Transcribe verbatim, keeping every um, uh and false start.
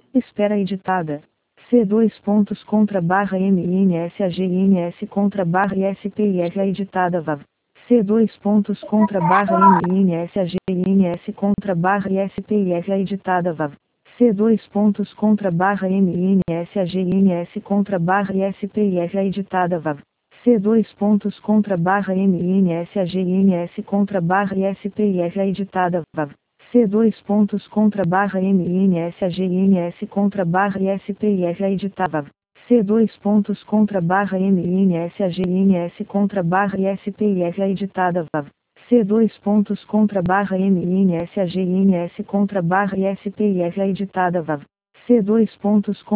Espera editada. C dois pontos contra barra M N S A G N S contra barra I S P I F A editada V A V. C dois pontos contra barra M N S A G N S contra barra I S P I F A editada V A V. C dois pontos contra barra M N S A G N S contra barra I S P I F A editada V A V. C dois pontos contra barra M N S A G N S contra barra I S P I F A editada V A V. C dois pontos contra barra M N S A G N S contra barra I S P I F A editada V A V. C dois pontos contra barra M N S A G N S contra barra I S P I F A editada V A V. C dois pontos contra barra M N S A G N S contra barra I S P I F A editada V A V. C dois pontos